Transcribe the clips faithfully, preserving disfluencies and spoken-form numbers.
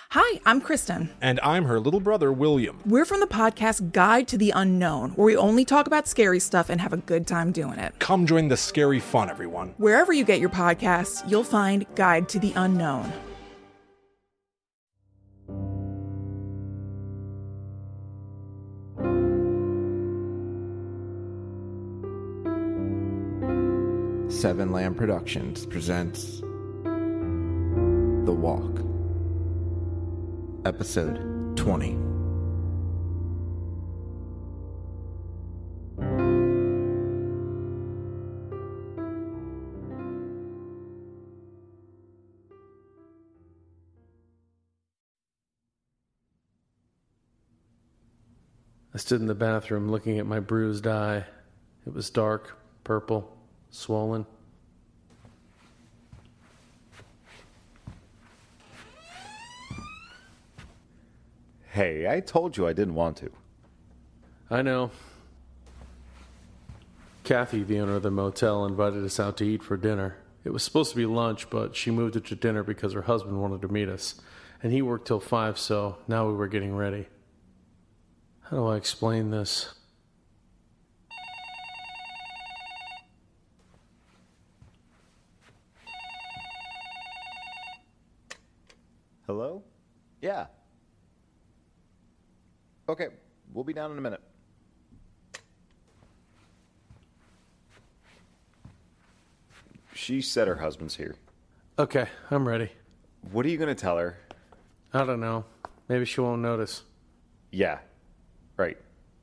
Hi, I'm Kristen. And I'm her little brother, William. We're from the podcast Guide to the Unknown, where we only talk about scary stuff and have a good time doing it. Come join the scary fun, everyone. Wherever you get your podcasts, you'll find Guide to the Unknown. Seven Lamb Productions presents The Walk, Episode twenty. I stood in the bathroom looking at my bruised eye. It was dark, purple, swollen. Hey, I told you I didn't want to. I know. Kathy, the owner of the motel, invited us out to eat for dinner. It was supposed to be lunch, but she moved it to dinner because her husband wanted to meet us. And he worked till five, so now we were getting ready. How do I explain this? Hello? Yeah. Okay, we'll be down in a minute. She said her husband's here. Okay, I'm ready. What are you going to tell her? I don't know. Maybe she won't notice. Yeah, right.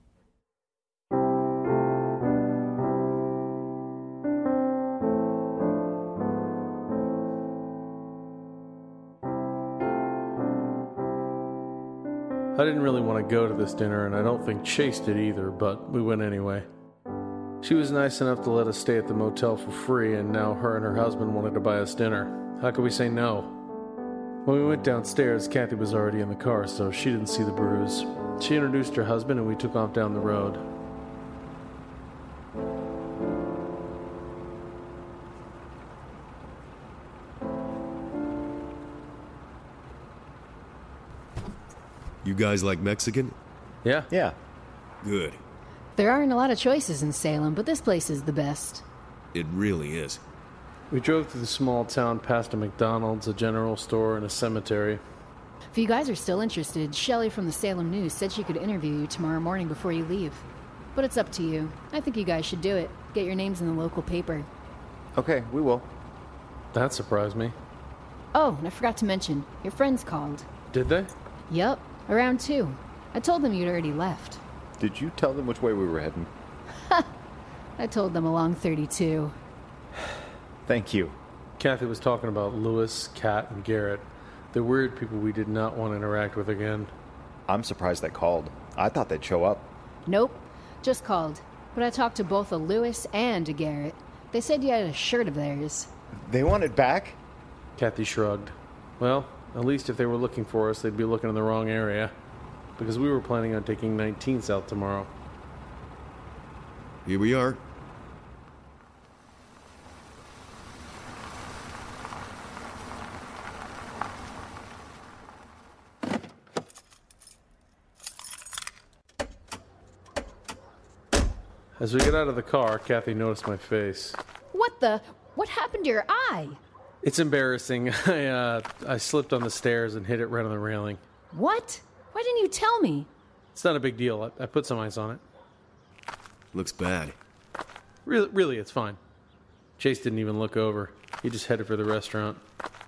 I didn't really want to go to this dinner, and I don't think Chase did either, but we went anyway. She was nice enough to let us stay at the motel for free, and now her and her husband wanted to buy us dinner. How could we say no? When we went downstairs, Kathy was already in the car, so she didn't see the bruise. She introduced her husband, and we took off down the road. You guys like Mexican? Yeah? Yeah. Good. There aren't a lot of choices in Salem, but this place is the best. It really is. We drove through the small town past a McDonald's, a general store, and a cemetery. If you guys are still interested, Shelley from the Salem News said she could interview you tomorrow morning before you leave. But it's up to you. I think you guys should do it. Get your names in the local paper. Okay, we will. That surprised me. Oh, and I forgot to mention, your friends called. Did they? Yup, around two. I told them you'd already left. Did you tell them which way we were heading? I told them along thirty-two. Thank you. Kathy was talking about Lewis, Kat, and Garrett. The weird people we did not want to interact with again. I'm surprised they called. I thought they'd show up. Nope, just called. But I talked to both a Lewis and a Garrett. They said you had a shirt of theirs. They want it back? Kathy shrugged. Well, at least if they were looking for us, they'd be looking in the wrong area. Because we were planning on taking nineteenth out tomorrow. Here we are. As we get out of the car, Kathy noticed my face. What the? What happened to your eye? It's embarrassing. I, uh, I slipped on the stairs and hit it right on the railing. What? Why didn't you tell me? It's not a big deal. I, I put some ice on it. Looks bad. Really, really, it's fine. Chase didn't even look over. He just headed for the restaurant.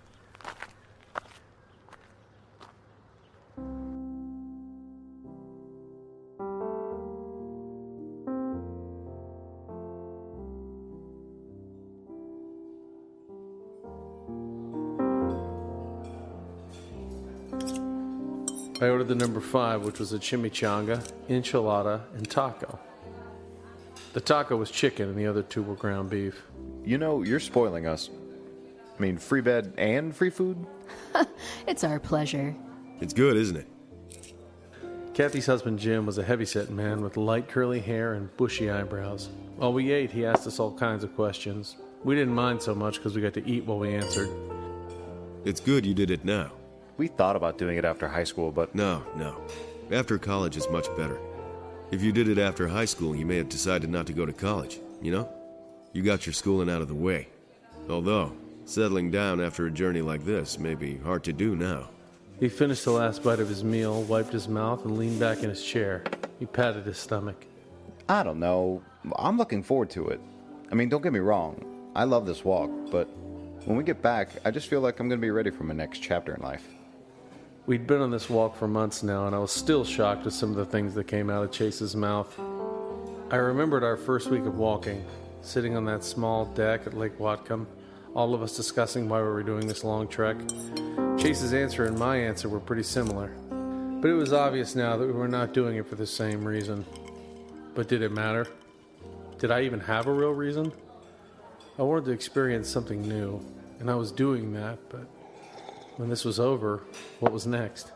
I ordered the number five, which was a chimichanga, enchilada, and taco. The taco was chicken, and the other two were ground beef. You know, you're spoiling us. I mean, free bed and free food? It's our pleasure. It's good, isn't it? Kathy's husband, Jim, was a heavy-set man with light curly hair and bushy eyebrows. While we ate, he asked us all kinds of questions. We didn't mind so much because we got to eat while we answered. It's good you did it now. We thought about doing it after high school, but... No, no. After college is much better. If you did it after high school, you may have decided not to go to college, you know? You got your schooling out of the way. Although, settling down after a journey like this may be hard to do now. He finished the last bite of his meal, wiped his mouth, and leaned back in his chair. He patted his stomach. I don't know. I'm looking forward to it. I mean, don't get me wrong. I love this walk, but when we get back, I just feel like I'm going to be ready for my next chapter in life. We'd been on this walk for months now, and I was still shocked at some of the things that came out of Chase's mouth. I remembered our first week of walking, sitting on that small deck at Lake Whatcom, all of us discussing why we were doing this long trek. Chase's answer and my answer were pretty similar, but it was obvious now that we were not doing it for the same reason. But did it matter? Did I even have a real reason? I wanted to experience something new, and I was doing that, but when this was over, what was next?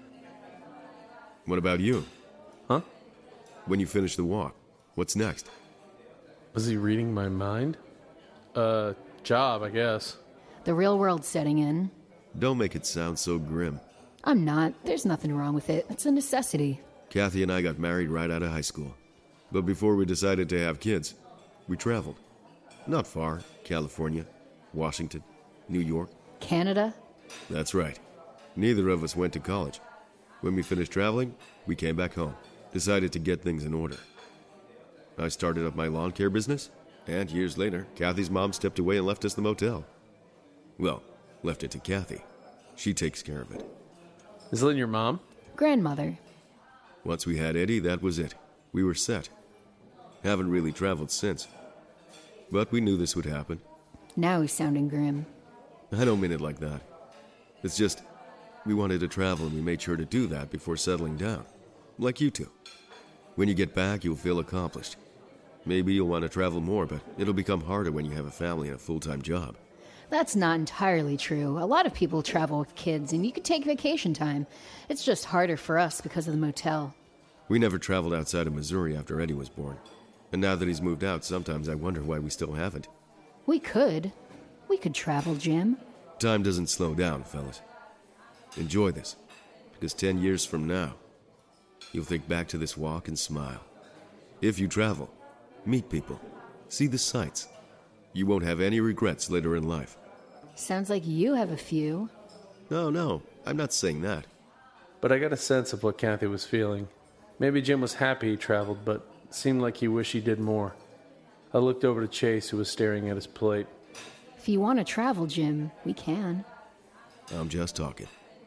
What about you? Huh? When you finish the walk, what's next? Was he reading my mind? Uh, job, I guess. The real world's setting in. Don't make it sound so grim. I'm not. There's nothing wrong with it. It's a necessity. Kathy and I got married right out of high school. But before we decided to have kids, we traveled. Not far. California, Washington, New York. Canada? That's right. Neither of us went to college. When we finished traveling, we came back home, decided to get things in order. I started up my lawn care business, and years later, Kathy's mom stepped away and left us the motel. Well, left it to Kathy. She takes care of it. Is Lynn your mom? Grandmother. Once we had Eddie, that was it. We were set. Haven't really traveled since. But we knew this would happen. Now he's sounding grim. I don't mean it like that. It's just, we wanted to travel and we made sure to do that before settling down. Like you two. When you get back, you'll feel accomplished. Maybe you'll want to travel more, but it'll become harder when you have a family and a full-time job. That's not entirely true. A lot of people travel with kids, and you could take vacation time. It's just harder for us because of the motel. We never traveled outside of Missouri after Eddie was born. And now that he's moved out, sometimes I wonder why we still haven't. We could. We could travel, Jim. Time doesn't slow down, fellas. Enjoy this, because ten years from now, you'll think back to this walk and smile. If you travel, meet people, see the sights, you won't have any regrets later in life. Sounds like you have a few. No, no, I'm not saying that. But I got a sense of what Kathy was feeling. Maybe Jim was happy he traveled, but it seemed like he wished he did more. I looked over to Chase, who was staring at his plate. If you want to travel, Jim, we can. I'm just talking.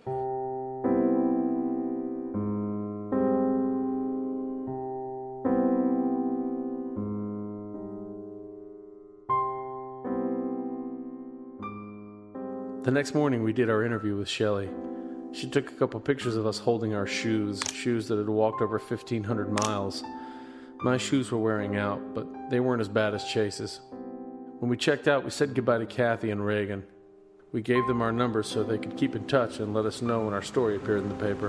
The next morning, we did our interview with Shelley. She took a couple pictures of us holding our shoes, shoes that had walked over fifteen hundred miles. My shoes were wearing out, but they weren't as bad as Chase's. When we checked out, we said goodbye to Kathy and Reagan. We gave them our numbers so they could keep in touch and let us know when our story appeared in the paper.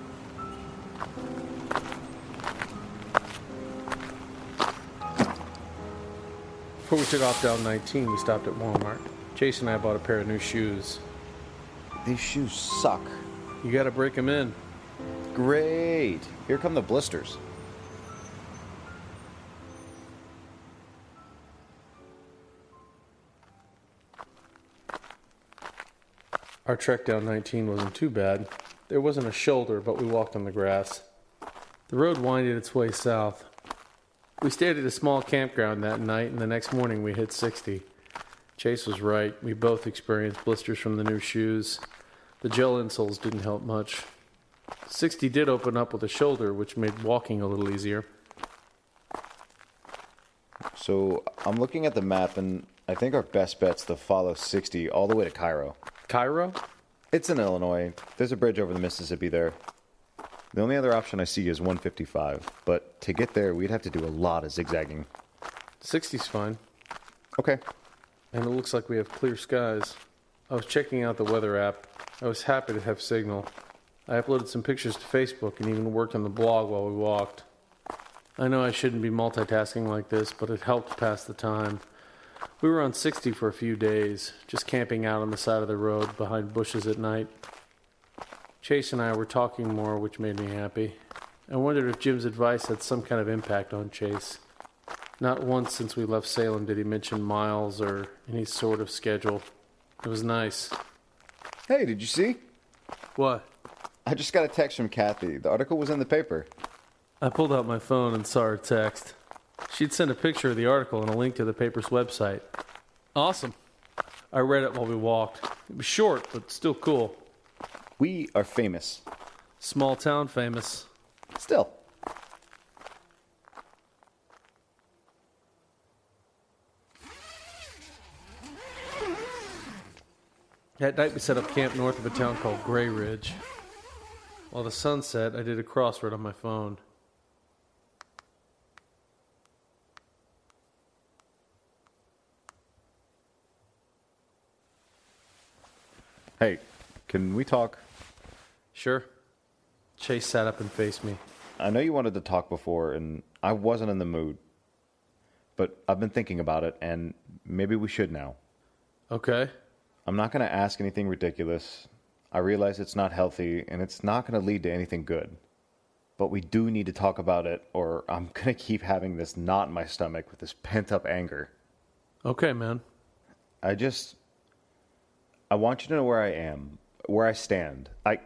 Before we took off down nineteen, we stopped at Walmart. Chase and I bought a pair of new shoes. These shoes suck. You gotta break them in. Great. Here come the blisters. Our trek down nineteen wasn't too bad. There wasn't a shoulder, but we walked on the grass. The road winded its way south. We stayed at a small campground that night, and the next morning we hit sixty. Chase was right. We both experienced blisters from the new shoes. The gel insoles didn't help much. sixty did open up with a shoulder, which made walking a little easier. So I'm looking at the map, and I think our best bet's to follow sixty all the way to Cairo. Cairo? It's in Illinois. There's a bridge over the Mississippi there. The only other option I see is one fifty-five, but to get there, we'd have to do a lot of zigzagging. sixty's fine. Okay. And it looks like we have clear skies. I was checking out the weather app. I was happy to have signal. I uploaded some pictures to Facebook and even worked on the blog while we walked. I know I shouldn't be multitasking like this, but it helped pass the time. We were on sixty for a few days, just camping out on the side of the road behind bushes at night. Chase and I were talking more, which made me happy. I wondered if Jim's advice had some kind of impact on Chase. Not once since we left Salem did he mention miles or any sort of schedule. It was nice. Hey, did you see? What? I just got a text from Kathy. The article was in the paper. I pulled out my phone and saw her text. She'd sent a picture of the article and a link to the paper's website. Awesome. I read it while we walked. It was short, but still cool. We are famous. Small town famous. Still. That night we set up camp north of a town called Gray Ridge. While the sun set, I did a crossword on my phone. Hey, can we talk? Sure. Chase sat up and faced me. I know you wanted to talk before, and I wasn't in the mood. But I've been thinking about it, and maybe we should now. Okay. I'm not going to ask anything ridiculous. I realize it's not healthy, and it's not going to lead to anything good. But we do need to talk about it, or I'm going to keep having this knot in my stomach with this pent-up anger. Okay, man. I just... I want you to know where I am, where I stand. I...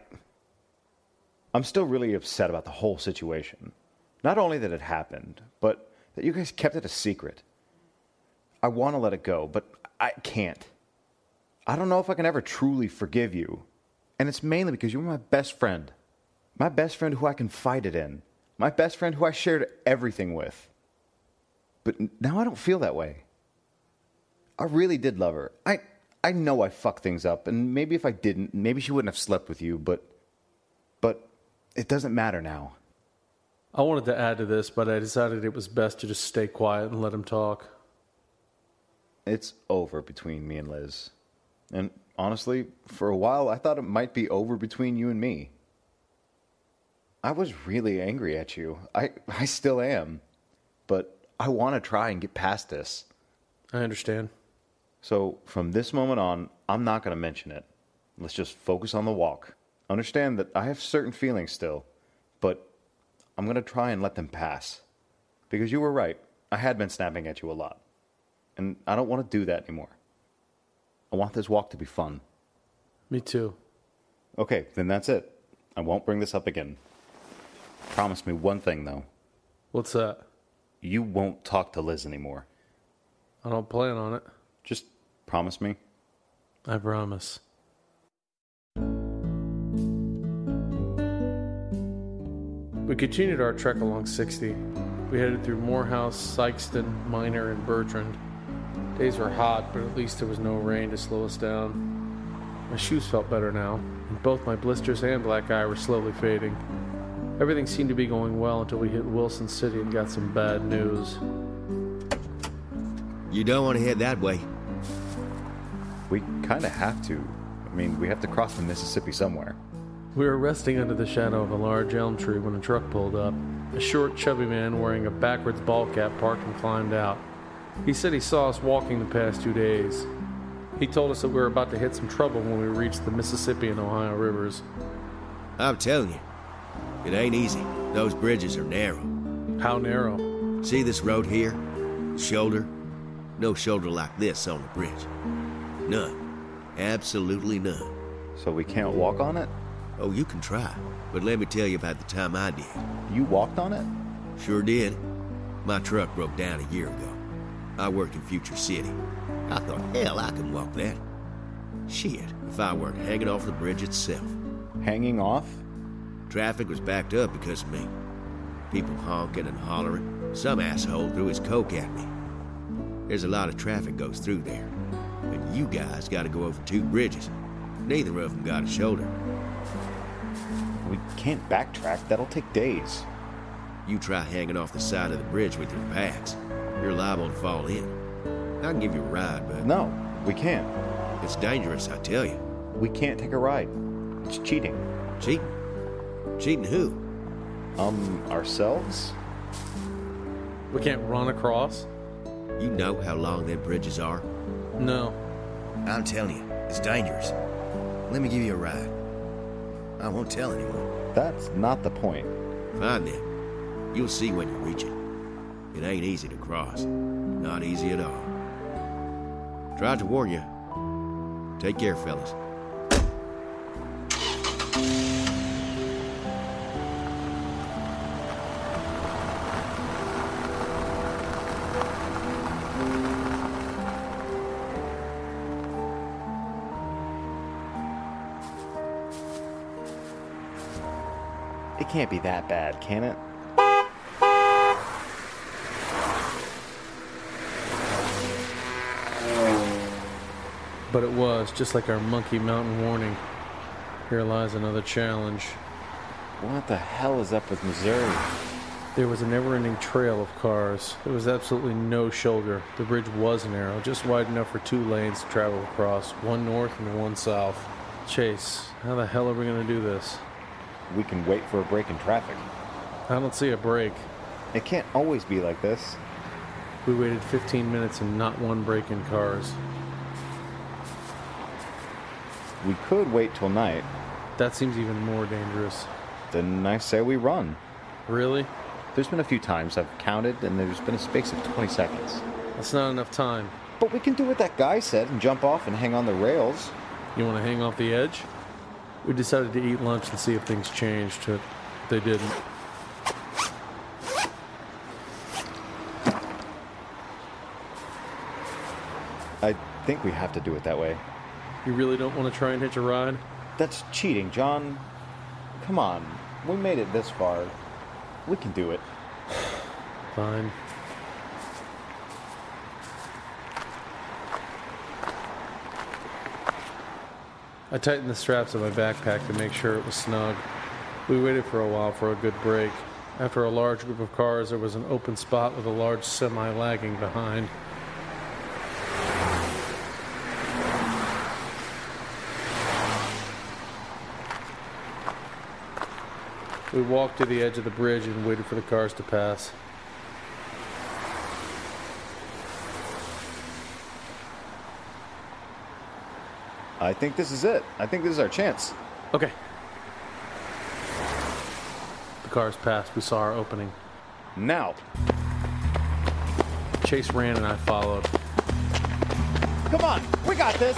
I'm still really upset about the whole situation. Not only that it happened, but that you guys kept it a secret. I want to let it go, but I can't. I don't know if I can ever truly forgive you. And it's mainly because you were my best friend. My best friend who I confided in. My best friend who I shared everything with. But now I don't feel that way. I really did love her. I I know I fucked things up, and maybe if I didn't, maybe she wouldn't have slept with you, but... But it doesn't matter now. I wanted to add to this, but I decided it was best to just stay quiet and let him talk. It's over between me and Liz. And honestly, for a while, I thought it might be over between you and me. I was really angry at you. I, I still am. But I want to try and get past this. I understand. So from this moment on, I'm not going to mention it. Let's just focus on the walk. Understand that I have certain feelings still, but I'm going to try and let them pass. Because you were right. I had been snapping at you a lot. And I don't want to do that anymore. I want this walk to be fun. Me too. Okay, then that's it. I won't bring this up again. Promise me one thing, though. What's that? You won't talk to Liz anymore. I don't plan on it. Just promise me. I promise. We continued our trek along sixty. We headed through Morehouse, Sykeston, Minor, and Bertrand. Days were hot, but at least there was no rain to slow us down. My shoes felt better now, and both my blisters and black eye were slowly fading. Everything seemed to be going well until we hit Wilson City and got some bad news. You don't want to head that way. We kind of have to. I mean, we have to cross the Mississippi somewhere. We were resting under the shadow of a large elm tree when a truck pulled up. A short, chubby man wearing a backwards ball cap parked and climbed out. He said he saw us walking the past two days. He told us that we were about to hit some trouble when we reached the Mississippi and Ohio rivers. I'm telling you, it ain't easy. Those bridges are narrow. How narrow? See this road here? The shoulder? No shoulder like this on the bridge. None. Absolutely none. So we can't walk on it? Oh, you can try. But let me tell you about the time I did. You walked on it? Sure did. My truck broke down a year ago. I worked in Future City. I thought, hell, I can walk that. Shit, if I weren't hanging off the bridge itself. Hanging off? Traffic was backed up because of me. People honking and hollering. Some asshole threw his coke at me. There's a lot of traffic goes through there. But you guys gotta go over two bridges. Neither of them got a shoulder. We can't backtrack. That'll take days. You try hanging off the side of the bridge with your packs. You're liable to fall in. I can give you a ride, but... No, we can't. It's dangerous, I tell you. We can't take a ride. It's cheating. Cheating? Cheating who? Um, ourselves? We can't run across? You know how long them bridges are? No. I'm telling you, it's dangerous. Let me give you a ride. I won't tell anyone. That's not the point. Fine then. You'll see when you reach it. It ain't easy to cross. Not easy at all. Tried to warn you. Take care, fellas. It can't be that bad, can it? But it was, just like our Monkey Mountain warning. Here lies another challenge. What the hell is up with Missouri? There was a never-ending trail of cars. There was absolutely no shoulder. The bridge was narrow, just wide enough for two lanes to travel across, one north and one south. Chase, how the hell are we going to do this? We can wait for a break in traffic. I don't see a break. It can't always be like this. We waited fifteen minutes and not one break in cars. We could wait till night. That seems even more dangerous. Then I say we run. Really? There's been a few times I've counted, and there's been a space of twenty seconds. That's not enough time. But we can do what that guy said and jump off and hang on the rails. You want to hang off the edge? We decided to eat lunch and see if things changed, but they didn't. I think we have to do it that way. You really don't want to try and hitch a ride? That's cheating, John. Come on. We made it this far. We can do it. Fine. I tightened the straps of my backpack to make sure it was snug. We waited for a while for a good break. After a large group of cars, there was an open spot with a large semi lagging behind. We walked to the edge of the bridge and waited for the cars to pass. I think this is it. I think this is our chance. Okay. The cars passed. We saw our opening. Now. Chase ran and I followed. Come on, we got this.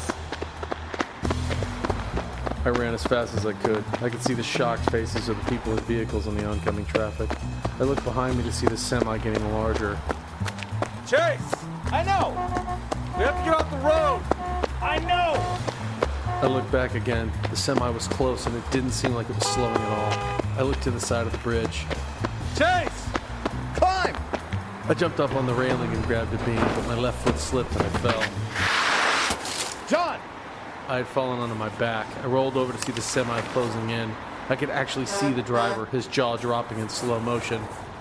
I ran as fast as I could. I could see the shocked faces of the people in vehicles on the oncoming traffic. I looked behind me to see the semi getting larger. Chase! I know! We have to get off the road! I know! I looked back again. The semi was close and it didn't seem like it was slowing at all. I looked to the side of the bridge. Chase! Climb! I jumped up on the railing and grabbed a beam, but my left foot slipped and I fell. John! I had fallen onto my back. I rolled over to see the semi closing in. I could actually see the driver, his jaw dropping in slow motion.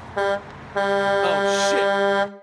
Oh, shit!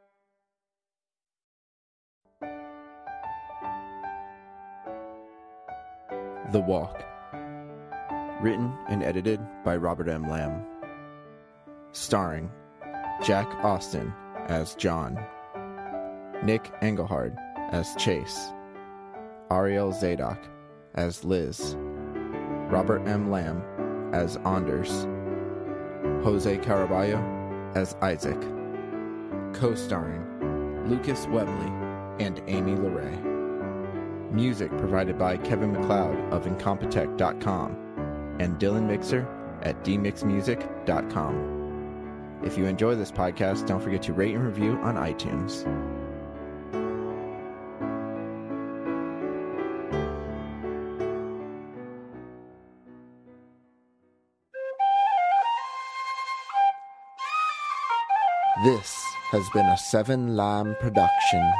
The Walk. Written and edited by Robert M. Lamb. Starring Jack Austin as John, Nick Engelhard as Chase, Ariel Zadok as Liz, Robert M. Lamb as Anders, Jose Caraballo as Isaac, co-starring Lucas Webley and Amy LeRae. Music provided by Kevin MacLeod of Incompetech dot com and Dylan Mixer at d mix music dot com. If you enjoy this podcast, don't forget to rate and review on iTunes. This has been a Seven Lime production.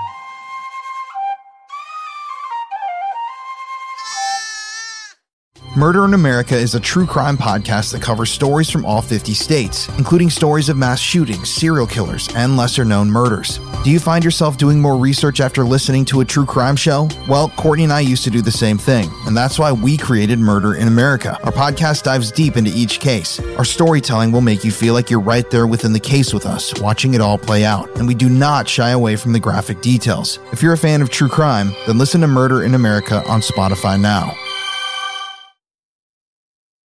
Murder in America is a true crime podcast that covers stories from all fifty states, including stories of mass shootings, serial killers, and lesser-known murders. Do you find yourself doing more research after listening to a true crime show? Well, Courtney and I used to do the same thing, and that's why we created Murder in America. Our podcast dives deep into each case. Our storytelling will make you feel like you're right there within the case with us, watching it all play out, and we do not shy away from the graphic details. If you're a fan of true crime, then listen to Murder in America on Spotify now.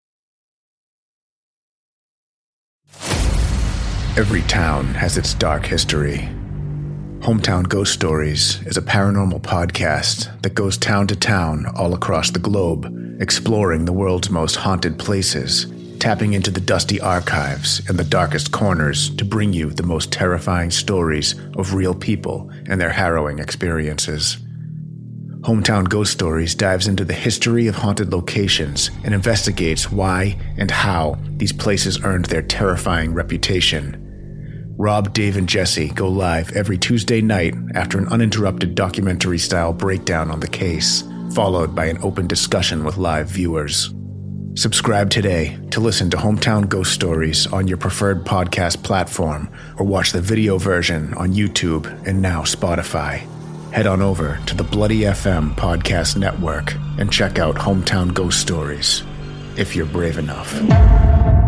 Every town has its dark history. Hometown Ghost Stories is a paranormal podcast that goes town to town all across the globe, exploring the world's most haunted places, tapping into the dusty archives and the darkest corners to bring you the most terrifying stories of real people and their harrowing experiences. Hometown Ghost Stories dives into the history of haunted locations and investigates why and how these places earned their terrifying reputation. Rob, Dave, and Jesse go live every Tuesday night after an uninterrupted documentary-style breakdown on the case, followed by an open discussion with live viewers. Subscribe today to listen to Hometown Ghost Stories on your preferred podcast platform, or watch the video version on YouTube and now Spotify. Head on over to the Bloody F M Podcast Network and check out Hometown Ghost Stories, if you're brave enough.